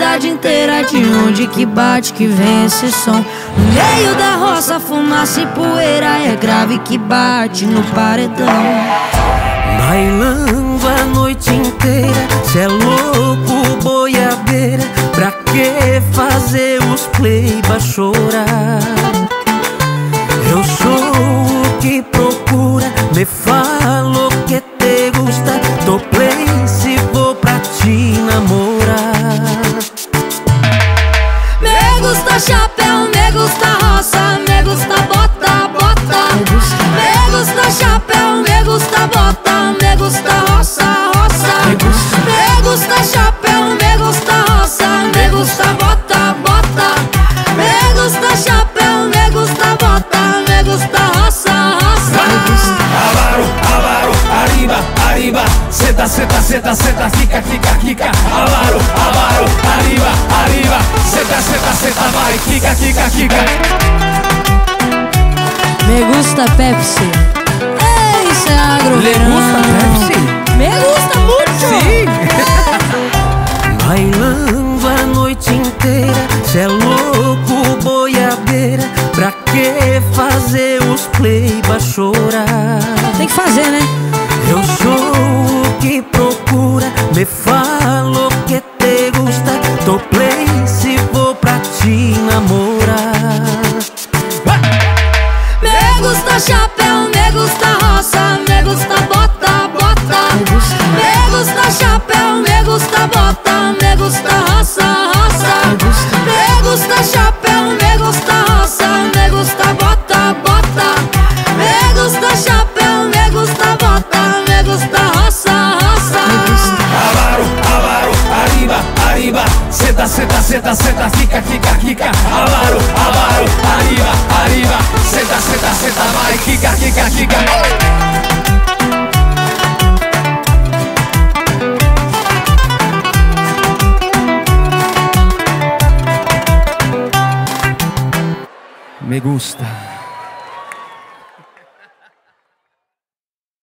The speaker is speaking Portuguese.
cidade inteira, de onde que bate, que vem esse som. No meio da roça, fumaça e poeira, é grave que bate no paredão. Bailando a noite inteira, cê é louco, boiadeira. Pra que fazer os pleiba chorar? Eu sou o que procura, me falo que te gusta. Tô play se vou pra te namorar. Me gusta chapéu, me gusta roça, me gusta bota, bota. Me gusta chapéu, me gusta bota, me gusta roça, roça. Me gusta chapéu, me gusta roça, me gusta bota, bota. Me gusta chapéu, me gusta bota, me gusta roça, roça. Avaro, avaro, arriba, arriba. Senta, senta, senta, senta, fica, fica, fica. Avaro, avaro, arriba, arriba. Senta, senta, senta, vai, fica, fica, fica. Me gusta Pepsi. Ei, cê agro. Le gusta Pepsi? Me gusta muito. Sim. Bailando a noite inteira, cê é louco, boiadeira. Pra que fazer os pleiba chorar? Tem que fazer, né? Eu sou o que procura, me falo que te gusta. Tô play se vou pra te namorar. Me gusta chapéu, me gusta roça, me gusta bota, bota. Me gusta chapéu, me gusta bota, me gusta roça, roça. Me gusta chapéu, me gusta roça, me gusta bota, bota. Me gusta chapéu, me gusta bota, me gusta roça, roça. Avaro, avaro, arriba, arriba. Senta, senta, senta, senta, fica, fica, fica. Avaro, avaro, arriba, arriba. Senta, senta, senta, vai, fica, fica, fica. Me gusta.